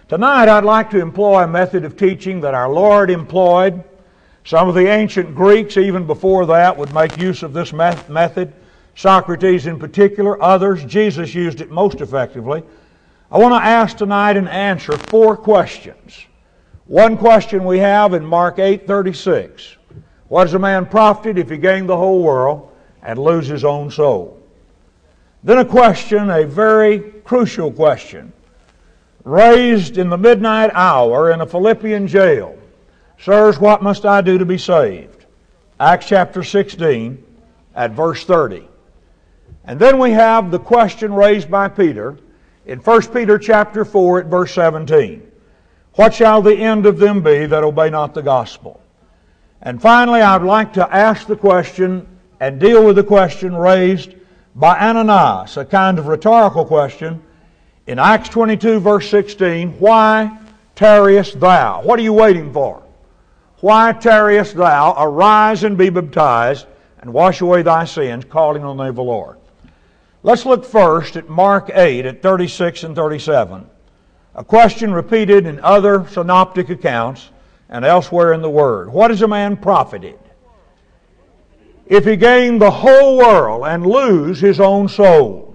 Tonight I'd like to employ a method of teaching that our Lord employed. Some of the ancient Greeks, even before that, would make use of this method. Socrates in particular, others. Jesus used it most effectively. I want to ask tonight and answer 4 questions. One question we have in Mark 8:36. What is a man profited if he gain the whole world and lose his own soul? Then a question, a very crucial question, raised in the midnight hour in a Philippian jail. Sirs, what must I do to be saved? Acts chapter 16 at verse 30. And then we have the question raised by Peter in 1 Peter chapter 4 at verse 17. What shall the end of them be that obey not the gospel? And finally, I'd like to ask the question and deal with the question raised by Ananias, a kind of rhetorical question, in Acts 22 verse 16, why tarriest thou? What are you waiting for? Why tarriest thou? Arise and be baptized, and wash away thy sins, calling on the name of the Lord. Let's look first at Mark 8 at 36 and 37. A question repeated in other synoptic accounts and elsewhere in the Word. What is a man profited if he gain the whole world and lose his own soul?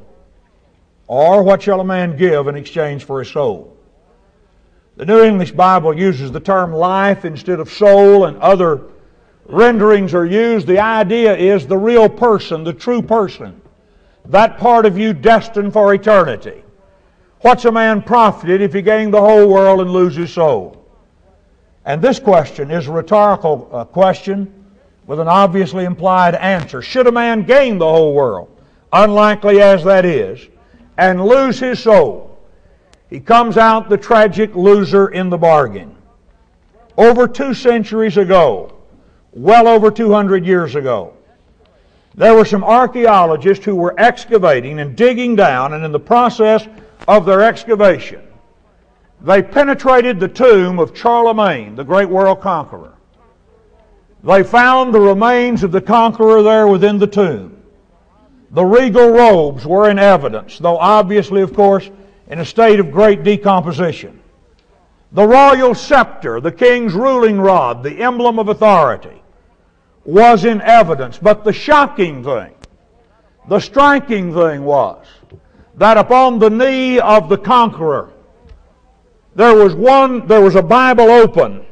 Or what shall a man give in exchange for his soul? The New English Bible uses the term life instead of soul, and other renderings are used. The idea is the real person, the true person, that part of you destined for eternity. What's a man profited if he gain the whole world and lose his soul? And this question is a rhetorical question with an obviously implied answer. Should a man gain the whole world, unlikely as that is, and lose his soul, he comes out the tragic loser in the bargain. Over 2 centuries ago, well over 200 years ago, there were some archaeologists who were excavating and digging down, and in the process of their excavation, they penetrated the tomb of Charlemagne, the great world conqueror. They found the remains of the conqueror there within the tomb. The regal robes were in evidence, though obviously, of course, in a state of great decomposition. The royal scepter, the king's ruling rod, the emblem of authority, was in evidence. But the shocking thing, the striking thing was that upon the knee of the conqueror there was a Bible open,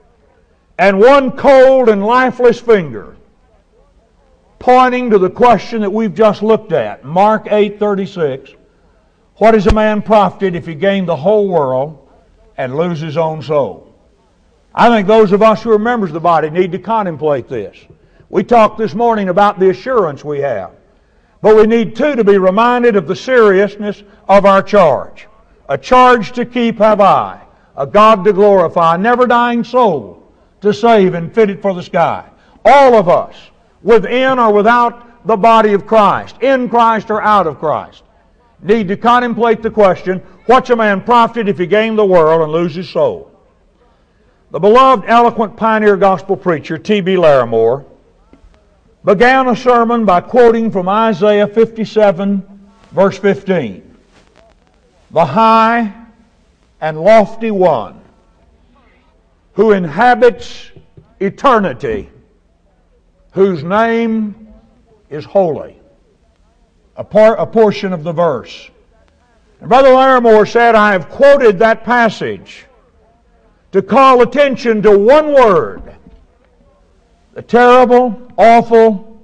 and one cold and lifeless finger pointing to the question that we've just looked at. Mark 8:36. What is a man profited if he gain the whole world and lose his own soul? I think those of us who are members of the body need to contemplate this. We talked this morning about the assurance we have. But we need, too, to be reminded of the seriousness of our charge. A charge to keep have I, a God to glorify, a never-dying soul to save and fit it for the sky. All of us, within or without the body of Christ, in Christ or out of Christ, need to contemplate the question, what's a man profited if he gain the world and lose his soul? The beloved, eloquent pioneer gospel preacher T.B. Larimore began a sermon by quoting from Isaiah 57, verse 15. The high and lofty one who inhabits eternity, whose name is holy. A portion of the verse. And Brother Larimore said, I have quoted that passage to call attention to one word, the terrible, awful,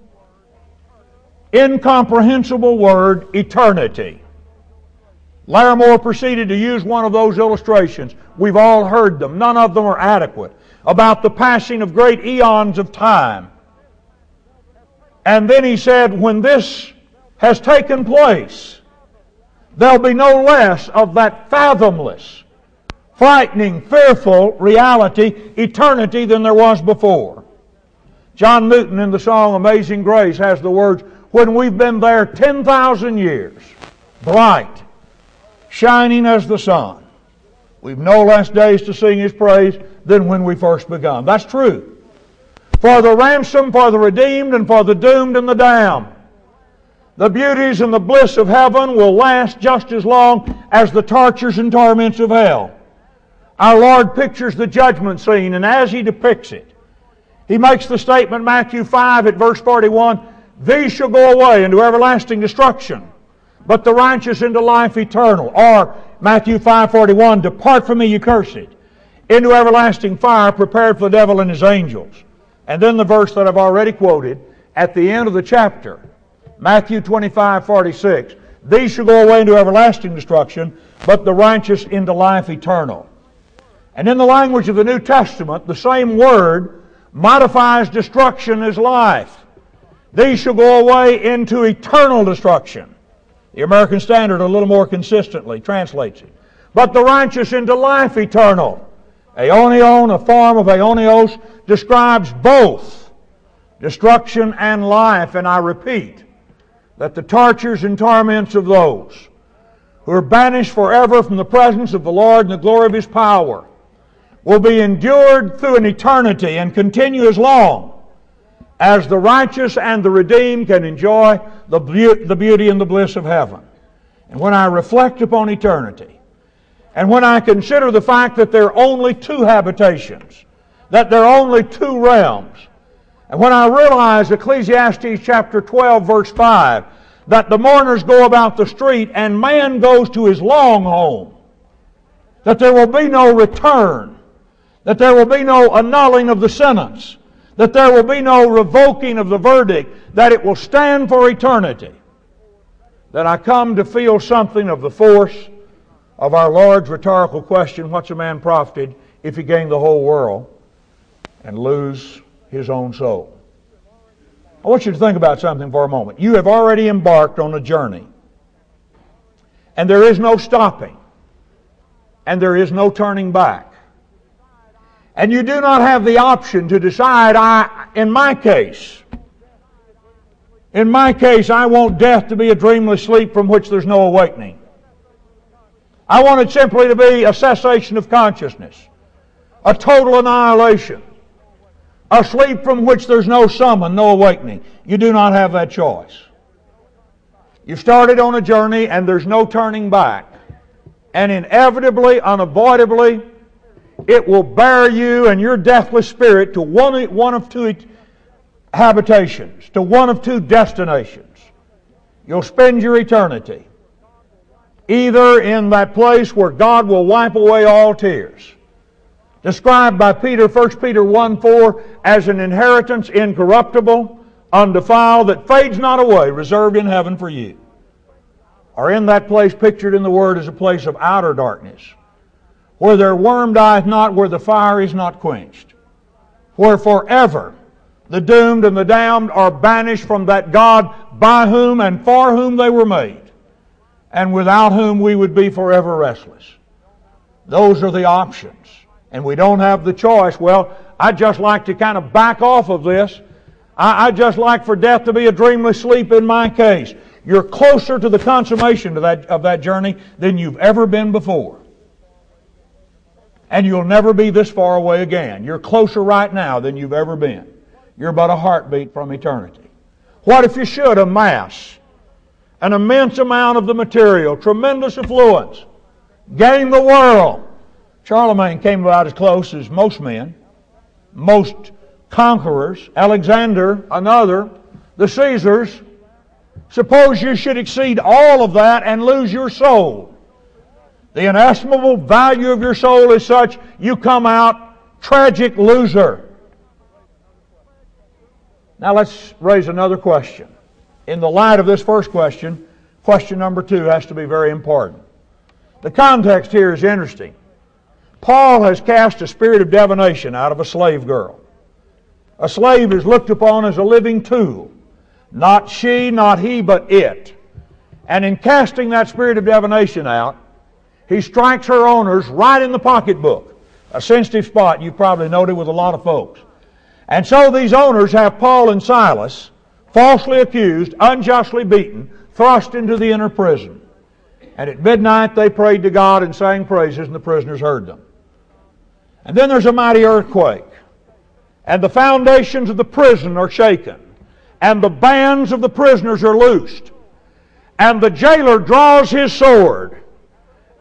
incomprehensible word, eternity. Larimore proceeded to use one of those illustrations. We've all heard them. None of them are adequate. About the passing of great eons of time. And then he said, when this has taken place, there'll be no less of that fathomless, frightening, fearful reality, eternity, than there was before. John Newton in the song Amazing Grace has the words, when we've been there 10,000 years, bright, shining as the sun, we've no less days to sing His praise than when we first begun. That's true. For the ransom, for the redeemed, and for the doomed and the damned, the beauties and the bliss of heaven will last just as long as the tortures and torments of hell. Our Lord pictures the judgment scene, and as He depicts it, He makes the statement, Matthew 5 at verse 41, "These shall go away into everlasting destruction, but the righteous into life eternal." Or Matthew 5:41, "Depart from me, you cursed, into everlasting fire prepared for the devil and his angels." And then the verse that I've already quoted at the end of the chapter, Matthew 25:46, "These shall go away into everlasting destruction, but the righteous into life eternal." And in the language of the New Testament, the same word modifies destruction as life. "These shall go away into eternal destruction." The American Standard a little more consistently translates it. "But the righteous into life eternal." Aionion, a form of aionios, describes both destruction and life. And I repeat that the tortures and torments of those who are banished forever from the presence of the Lord and the glory of His power will be endured through an eternity and continue as long as the righteous and the redeemed can enjoy the beauty and the bliss of heaven. And when I reflect upon eternity, and when I consider the fact that there are only two habitations, that there are only two realms, and when I realize Ecclesiastes chapter 12 verse 5, that the mourners go about the street and man goes to his long home, that there will be no return, that there will be no annulling of the sentence, that there will be no revoking of the verdict, that it will stand for eternity, that I come to feel something of the force of our Lord's rhetorical question, "What's a man profited if he gain the whole world and lose his own soul?" I want you to think about something for a moment. You have already embarked on a journey, and there is no stopping, and there is no turning back. And you do not have the option to decide, in my case, I want death to be a dreamless sleep from which there's no awakening. I want it simply to be a cessation of consciousness, a total annihilation, a sleep from which there's no summon, no awakening. You do not have that choice. You've started on a journey and there's no turning back. And inevitably, unavoidably, it will bear you and your deathless spirit to one of two habitations, to one of two destinations. You'll spend your eternity either in that place where God will wipe away all tears, described by Peter, 1 Peter 1:4, as an inheritance incorruptible, undefiled, that fades not away, reserved in heaven for you. Or in that place pictured in the Word as a place of outer darkness, where their worm dieth not, where the fire is not quenched, where forever the doomed and the damned are banished from that God by whom and for whom they were made, and without whom we would be forever restless. Those are the options. And we don't have the choice. Well, I'd just like to kind of back off of this. I'd just like for death to be a dreamless sleep in my case. You're closer to the consummation of that journey than you've ever been before. And you'll never be this far away again. You're closer right now than you've ever been. You're but a heartbeat from eternity. What if you should amass an immense amount of the material, tremendous affluence, gain the world? Charlemagne came about as close as most men, most conquerors, Alexander, another, the Caesars. Suppose you should exceed all of that and lose your soul. The inestimable value of your soul is such, you come out tragic loser. Now let's raise another question. In the light of this first question, question number 2 has to be very important. The context here is interesting. Paul has cast a spirit of divination out of a slave girl. A slave is looked upon as a living tool. Not she, not he, but it. And in casting that spirit of divination out, he strikes her owners right in the pocketbook. A sensitive spot you've probably noted with a lot of folks. And so these owners have Paul and Silas, falsely accused, unjustly beaten, thrust into the inner prison. And at midnight they prayed to God and sang praises, and the prisoners heard them. And then there's a mighty earthquake, and the foundations of the prison are shaken, and the bands of the prisoners are loosed, and the jailer draws his sword,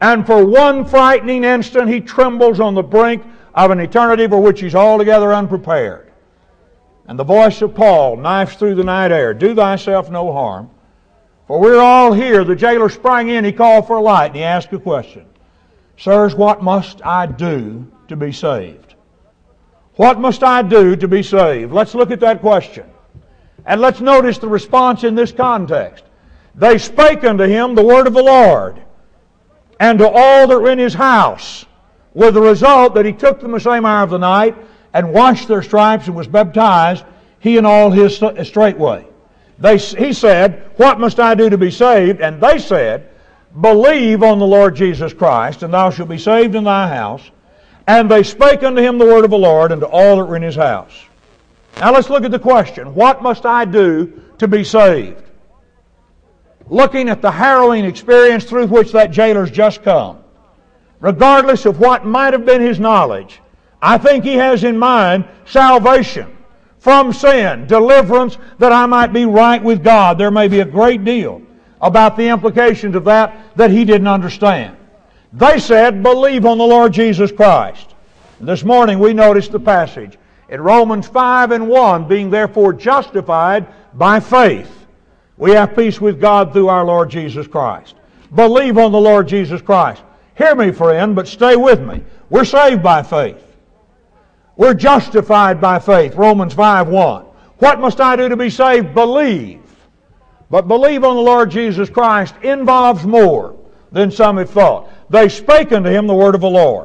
And for one frightening instant, he trembles on the brink of an eternity for which he's altogether unprepared. And the voice of Paul knifes through the night air, "Do thyself no harm, for we're all here." The jailer sprang in, he called for a light, and he asked a question. "Sirs, what must I do to be saved?" What must I do to be saved? Let's look at that question. And let's notice the response in this context. They spake unto him the word of the Lord, and to all that were in his house, with the result that he took them the same hour of the night, and washed their stripes, and was baptized, he and all his straightway. He said, "What must I do to be saved?" And they said, "Believe on the Lord Jesus Christ, and thou shalt be saved in thy house." And they spake unto him the word of the Lord, and to all that were in his house. Now let's look at the question, what must I do to be saved? Looking at the harrowing experience through which that jailer's just come, regardless of what might have been his knowledge, I think he has in mind salvation from sin, deliverance that I might be right with God. There may be a great deal about the implications of that he didn't understand. They said, "Believe on the Lord Jesus Christ." And this morning we noticed the passage in Romans 5:1, "Being therefore justified by faith, we have peace with God through our Lord Jesus Christ." Believe on the Lord Jesus Christ. Hear me, friend, but stay with me. We're saved by faith. We're justified by faith, Romans 5:1. What must I do to be saved? Believe. But believe on the Lord Jesus Christ involves more than some have thought. They spake unto him the word of the Lord.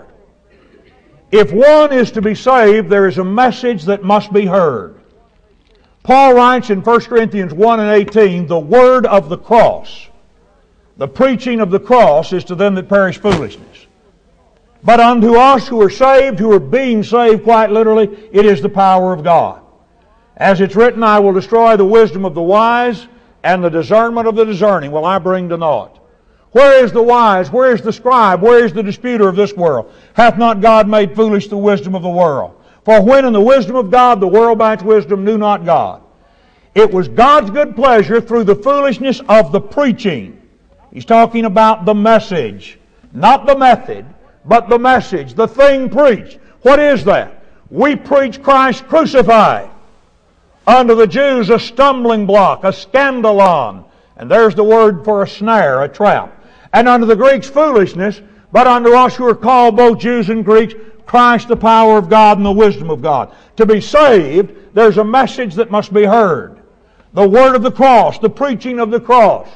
If one is to be saved, there is a message that must be heard. Paul writes in 1 Corinthians 1:18, "The word of the cross, the preaching of the cross, is to them that perish foolishness. But unto us who are saved, who are being saved quite literally, it is the power of God. As it's written, I will destroy the wisdom of the wise, and the discernment of the discerning will I bring to naught." Where is the wise? Where is the scribe? Where is the disputer of this world? Hath not God made foolish the wisdom of the world? For when in the wisdom of God the world by its wisdom knew not God. It was God's good pleasure through the foolishness of the preaching. He's talking about the message, not the method, but the message, the thing preached. What is that? We preach Christ crucified. Unto the Jews a stumbling block, a scandalon. And there's the word for a snare, a trap. And unto the Greeks foolishness, but unto us who are called both Jews and Greeks, Christ the power of God and the wisdom of God. To be saved, there's a message that must be heard. The word of the cross, the preaching of the cross.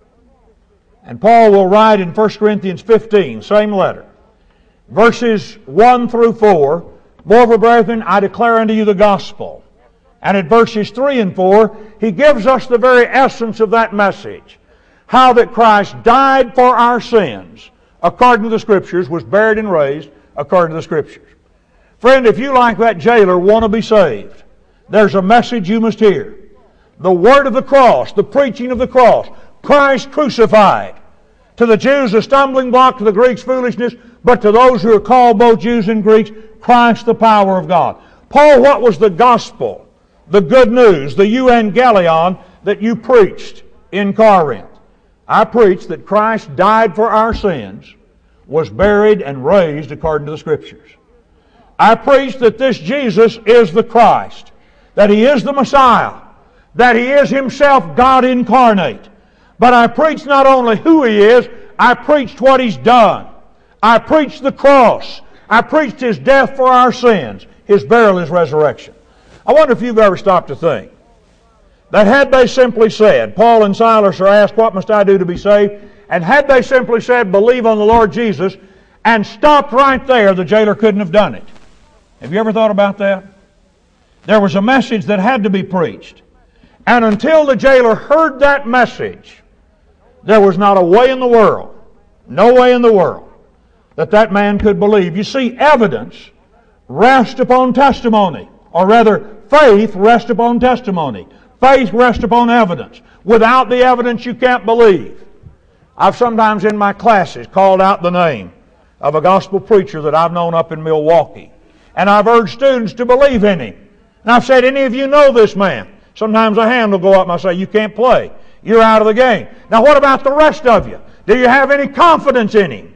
And Paul will write in 1 Corinthians 15, same letter, verses 1 through 4, "Moreover, brethren, I declare unto you the gospel." And at verses 3 and 4, he gives us the very essence of that message. How that Christ died for our sins, according to the Scriptures, was buried and raised, according to the Scriptures. Friend, if you, like that jailer, want to be saved, there's a message you must hear. The word of the cross, the preaching of the cross, Christ crucified. To the Jews a stumbling block, to the Greeks foolishness, but to those who are called both Jews and Greeks, Christ the power of God. Paul, what was the gospel, the good news, the euangelion that you preached in Corinth? I preached that Christ died for our sins, was buried and raised according to the Scriptures. I preached that this Jesus is the Christ, that He is the Messiah, that He is Himself God incarnate. But I preached not only who He is, I preached what He's done. I preached the cross. I preached His death for our sins, His burial, His resurrection. I wonder if you've ever stopped to think that had they simply said, Paul and Silas are asked, "What must I do to be saved?" And had they simply said, "Believe on the Lord Jesus," and stopped right there, the jailer couldn't have done it. Have you ever thought about that? There was a message that had to be preached. And until the jailer heard that message, there was not a way in the world, no way in the world, that man could believe. You see, evidence rests upon testimony. Or rather, faith rests upon testimony. Faith rests upon evidence. Without the evidence, you can't believe. I've sometimes in my classes called out the name of a gospel preacher that I've known up in Milwaukee. And I've urged students to believe in him. And I've said, "Any of you know this man?" Sometimes a hand will go up and I'll say, "You can't play. You're out of the game." Now what about the rest of you? Do you have any confidence in him?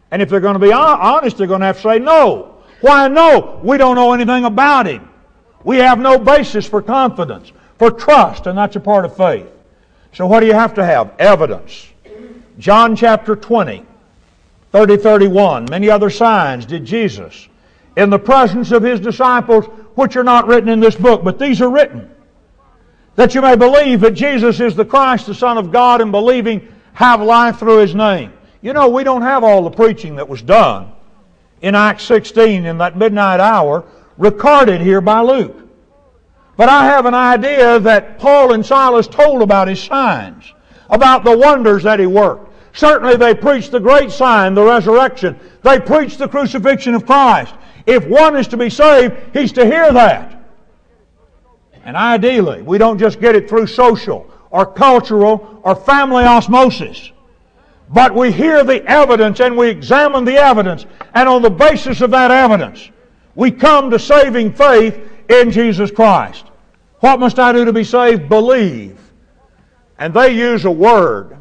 And if they're going to be honest, they're going to have to say no. Why no? We don't know anything about Him. We have no basis for confidence, for trust, and that's a part of faith. So what do you have to have? Evidence. John chapter 20, 30, 31. Many other signs did Jesus in the presence of His disciples, which are not written in this book, but these are written, that you may believe that Jesus is the Christ, the Son of God, and believing have life through His name. You know, we don't have all the preaching that was done in Acts 16 in that midnight hour recorded here by Luke. But I have an idea that Paul and Silas told about His signs, about the wonders that He worked. Certainly they preached the great sign, the resurrection. They preached the crucifixion of Christ. If one is to be saved, he's to hear that. And ideally, we don't just get it through social or cultural or family osmosis. But we hear the evidence and we examine the evidence. And on the basis of that evidence, we come to saving faith in Jesus Christ. What must I do to be saved? Believe. And they use a word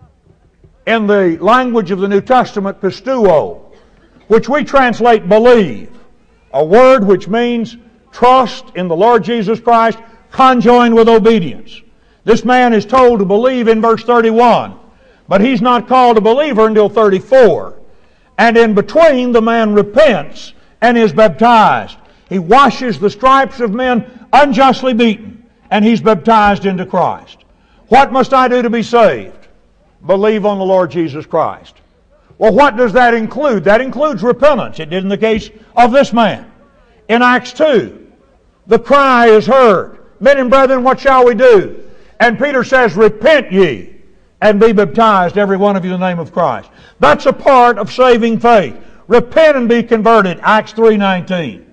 in the language of the New Testament, pisteuo, which we translate believe. A word which means trust in the Lord Jesus Christ conjoined with obedience. This man is told to believe in verse 31. But he's not called a believer until 34. And in between, the man repents and is baptized. He washes the stripes of men unjustly beaten, and he's baptized into Christ. What must I do to be saved? Believe on the Lord Jesus Christ. Well, what does that include? That includes repentance. It did in the case of this man. In Acts 2, the cry is heard, "Men and brethren, what shall we do?" And Peter says, "Repent ye, and be baptized, every one of you, in the name of Christ." That's a part of saving faith. Repent and be converted, Acts 3:19.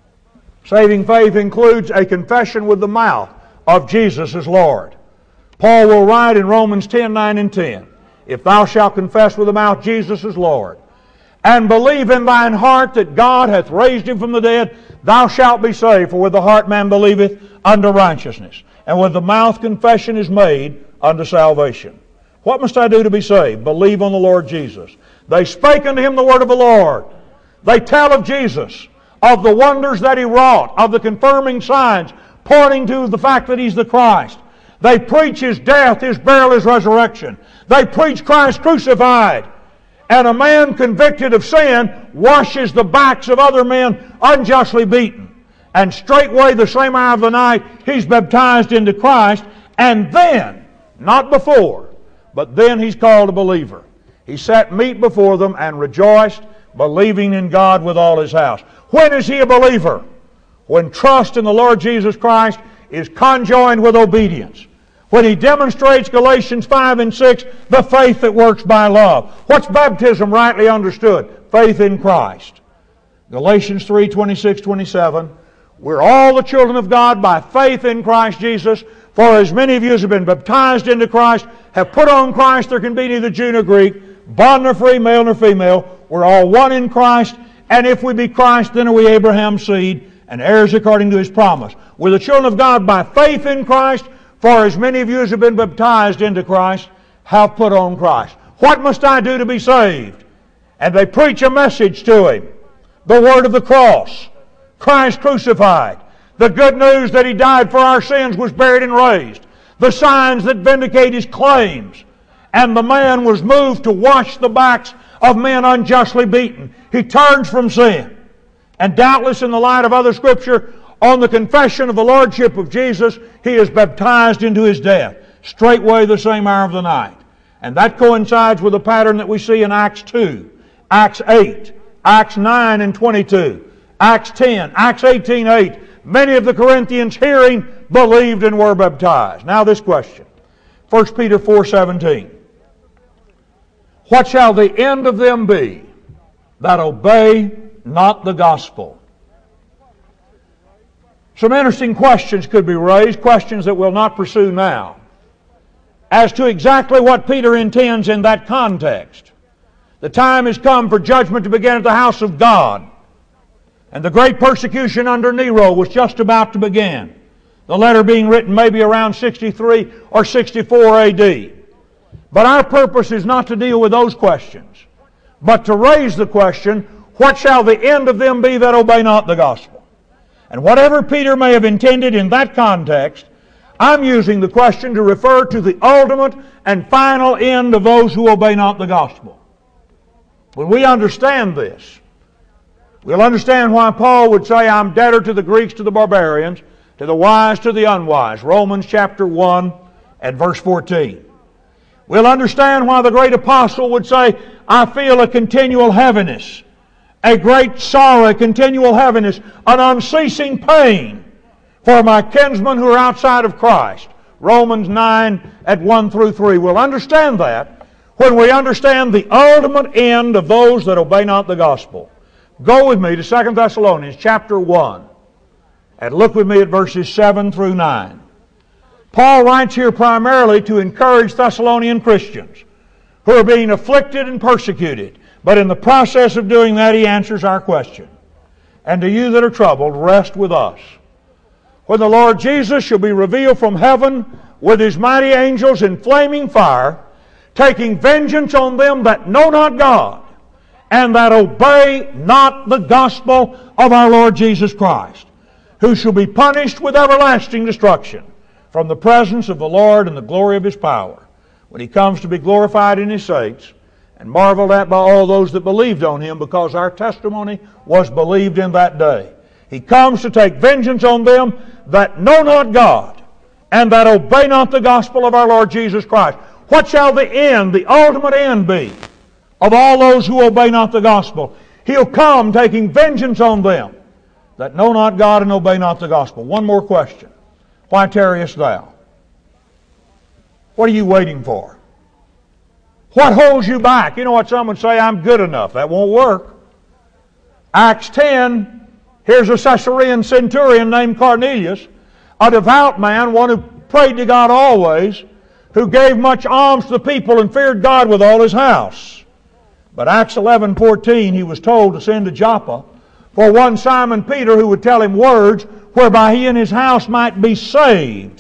Saving faith includes a confession with the mouth of Jesus as Lord. Paul will write in Romans 10:9 and 10, "If thou shalt confess with the mouth Jesus is Lord, and believe in thine heart that God hath raised Him from the dead, thou shalt be saved. For with the heart man believeth unto righteousness, and with the mouth confession is made unto salvation." What must I do to be saved? Believe on the Lord Jesus. They spake unto him the word of the Lord. They tell of Jesus, of the wonders that He wrought, of the confirming signs pointing to the fact that He's the Christ. They preach His death, His burial, His resurrection. They preach Christ crucified. And a man convicted of sin washes the backs of other men unjustly beaten. And straightway the same hour of the night he's baptized into Christ. And then, not before, but then he's called a believer. He set meat before them and rejoiced, believing in God with all his house. When is he a believer? When trust in the Lord Jesus Christ is conjoined with obedience. When he demonstrates, Galatians 5 and 6, the faith that works by love. What's baptism rightly understood? Faith in Christ. Galatians 3, 26, 27. We're all the children of God by faith in Christ Jesus. For as many of you as have been baptized into Christ have put on Christ. There can be neither Jew nor Greek, bond nor free, male nor female. We're all one in Christ. And if we be Christ, then are we Abraham's seed and heirs according to His promise. We're the children of God by faith in Christ. For as many of you as have been baptized into Christ have put on Christ. What must I do to be saved? And they preach a message to him. The word of the cross. Christ crucified. The good news that He died for our sins, was buried and raised. The signs that vindicate His claims. And the man was moved to wash the backs of men unjustly beaten. He turns from sin. And doubtless in the light of other Scripture, on the confession of the Lordship of Jesus, he is baptized into His death. Straightway the same hour of the night. And that coincides with the pattern that we see in Acts 2, Acts 8, Acts 9 and 22, Acts 10, Acts 18, 8. Many of the Corinthians hearing believed and were baptized. Now this question. 1 Peter 4:17. What shall the end of them be that obey not the gospel? Some interesting questions could be raised, questions that we'll not pursue now, as to exactly what Peter intends in that context. The time has come for judgment to begin at the house of God. And the great persecution under Nero was just about to begin. The letter being written maybe around 63 or 64 A.D. But our purpose is not to deal with those questions, but to raise the question, what shall the end of them be that obey not the gospel? And whatever Peter may have intended in that context, I'm using the question to refer to the ultimate and final end of those who obey not the gospel. When we understand this, we'll understand why Paul would say, I'm debtor to the Greeks, to the barbarians, to the wise, to the unwise. Romans chapter 1 and verse 14. We'll understand why the great apostle would say, I feel a continual heaviness, a great sorrow, a continual heaviness, an unceasing pain for my kinsmen who are outside of Christ. Romans 9 at 1 through 3. We'll understand that when we understand the ultimate end of those that obey not the gospel. Go with me to 2 Thessalonians chapter 1 and look with me at verses 7 through 9. Paul writes here primarily to encourage Thessalonian Christians who are being afflicted and persecuted. But in the process of doing that, he answers our question. And to you that are troubled, rest with us. When the Lord Jesus shall be revealed from heaven with His mighty angels in flaming fire, taking vengeance on them that know not God, and that obey not the gospel of our Lord Jesus Christ, who shall be punished with everlasting destruction from the presence of the Lord and the glory of His power, when He comes to be glorified in His saints, and marveled at by all those that believed on Him, because our testimony was believed in that day. He comes to take vengeance on them that know not God, and that obey not the gospel of our Lord Jesus Christ. What shall the end, the ultimate end be of all those who obey not the gospel? He'll come taking vengeance on them that know not God and obey not the gospel. One more question. Why tarriest thou? What are you waiting for? What holds you back? You know what some would say, I'm good enough. That won't work. Acts 10, here's a Caesarean centurion named Cornelius, a devout man, one who prayed to God always, who gave much alms to the people and feared God with all his house. But Acts 11:14, he was told to send to Joppa for one Simon Peter, who would tell him words whereby he and his house might be saved.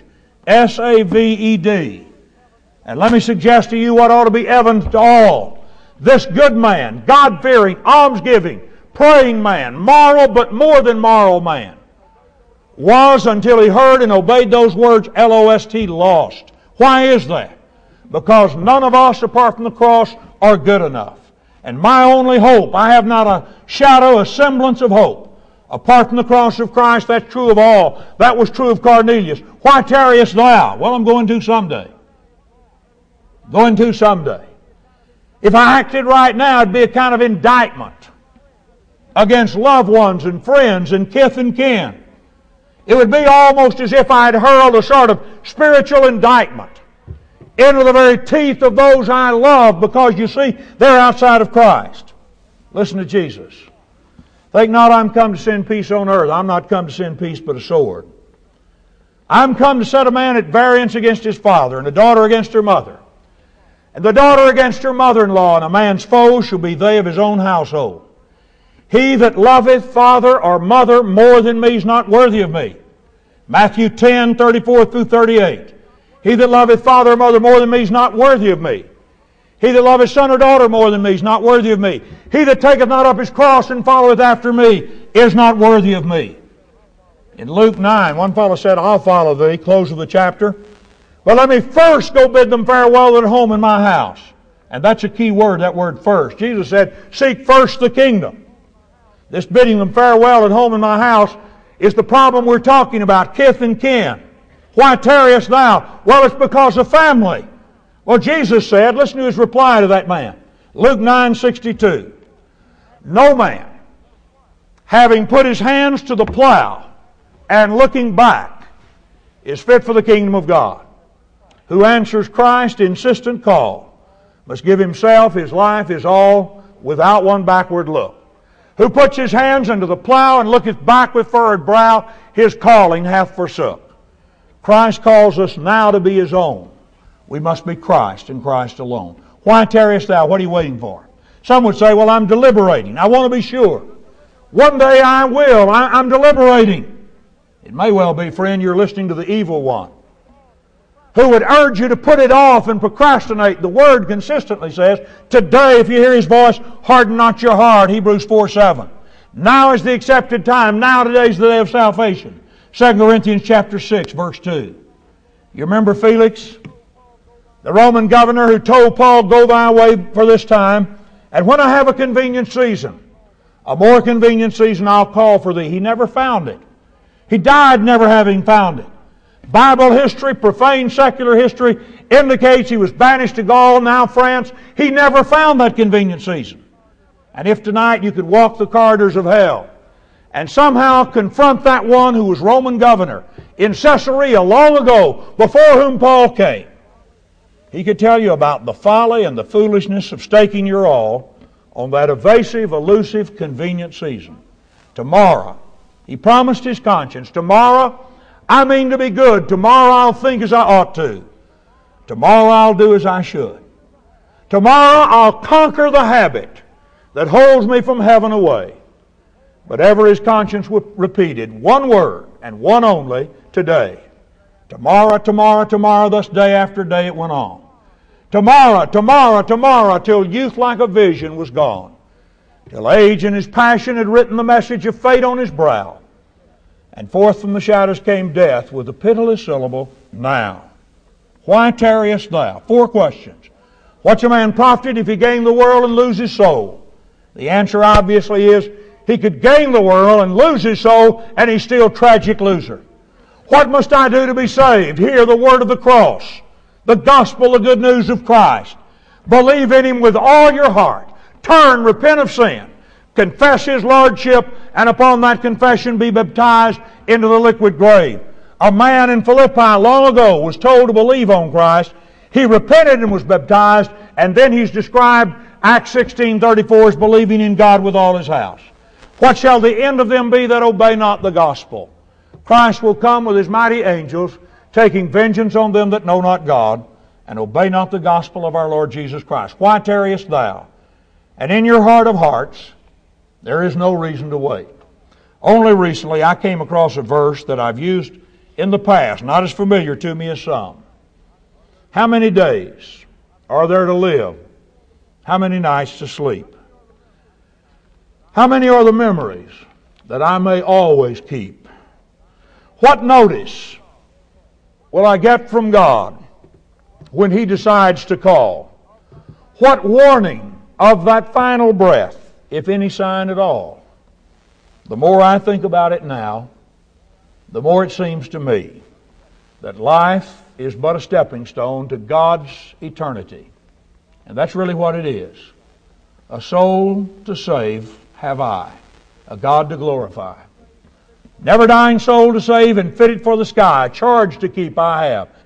S-A-V-E-D. And let me suggest to you what ought to be evident to all. This good man, God-fearing, almsgiving, praying man, moral but more than moral man, was, until he heard and obeyed those words, L-O-S-T, lost. Why is that? Because none of us, apart from the cross, are good enough. And my only hope, I have not a shadow, a semblance of hope. Apart from the cross of Christ, that's true of all. That was true of Cornelius. Why tarriest thou? Well, I'm going to someday. Going to someday. If I acted right now, it'd be a kind of indictment against loved ones and friends and kith and kin. It would be almost as if I had hurled a sort of spiritual indictment into the very teeth of those I love, because, you see, they're outside of Christ. Listen to Jesus. Think not I'm come to send peace on earth. I'm not come to send peace but a sword. I'm come to set a man at variance against his father, and a daughter against her mother, and the daughter against her mother-in-law, and a man's foes shall be they of his own household. He that loveth father or mother more than me is not worthy of me. Matthew 10:34 through 38. He that loveth father or mother more than me is not worthy of me. He that loveth son or daughter more than me is not worthy of me. He that taketh not up his cross and followeth after me is not worthy of me. In Luke 9, one fellow said, I'll follow thee, close of the chapter. But let me first go bid them farewell that are home in my house. And that's a key word, that word first. Jesus said, seek first the kingdom. This bidding them farewell at home in my house is the problem we're talking about, kith and kin. Why tarriest thou? Well, it's because of family. Well, Jesus said, listen to his reply to that man. Luke 9:62. No man, having put his hands to the plow and looking back, is fit for the kingdom of God. Who answers Christ's insistent call must give himself, his life, his all, without one backward look. Who puts his hands unto the plow and looketh back with furrowed brow, his calling hath forsook. Christ calls us now to be His own. We must be Christ and Christ alone. Why tarriest thou? What are you waiting for? Some would say, well, I'm deliberating. I want to be sure. One day I will. I'm deliberating. It may well be, friend, you're listening to the evil one. who would urge you to put it off and procrastinate. The Word consistently says, today, if you hear His voice, harden not your heart, Hebrews 4:7. Now is the accepted time. Now today is the day of salvation. 2 Corinthians chapter 6, verse 2. You remember Felix, the Roman governor who told Paul, go thy way for this time, and when I have a convenient season, a more convenient season I'll call for thee. He never found it. He died never having found it. Bible history, profane secular history, indicates he was banished to Gaul, now France. He never found that convenient season. And if tonight you could walk the corridors of hell and somehow confront that one who was Roman governor in Caesarea long ago, before whom Paul came, he could tell you about the folly and the foolishness of staking your all on that evasive, elusive, convenient season. Tomorrow, he promised his conscience, tomorrow I mean to be good. Tomorrow I'll think as I ought to. Tomorrow I'll do as I should. Tomorrow I'll conquer the habit that holds me from heaven away. But ever his conscience repeated one word and one only, today. Tomorrow, tomorrow, tomorrow, thus day after day it went on. Tomorrow, tomorrow, tomorrow, till youth like a vision was gone. Till age in his passion had written the message of fate on his brow. And forth from the shadows came death with the pitiless syllable, now. Why tarriest thou? 4 questions. What's a man profited if he gain the world and lose his soul? The answer obviously is, he could gain the world and lose his soul, and he's still a tragic loser. What must I do to be saved? Hear the word of the cross, the gospel, the good news of Christ. Believe in Him with all your heart. Turn, repent of sin. Confess His Lordship, and upon that confession be baptized into the liquid grave. A man in Philippi long ago was told to believe on Christ. He repented and was baptized, and then he's described, Acts 16:34, as believing in God with all his house. What shall the end of them be that obey not the gospel? Christ will come with His mighty angels, taking vengeance on them that know not God, and obey not the gospel of our Lord Jesus Christ. Why tarriest thou? And in your heart of hearts, there is no reason to wait. Only recently I came across a verse that I've used in the past, not as familiar to me as some. How many days are there to live? How many nights to sleep? How many are the memories that I may always keep? What notice will I get from God when He decides to call? What warning of that final breath, if any sign at all? The more I think about it now, the more it seems to me that life is but a stepping stone to God's eternity. And that's really what it is. A soul to save have I, a God to glorify. Never dying soul to save and fitted for the sky, charge to keep I have.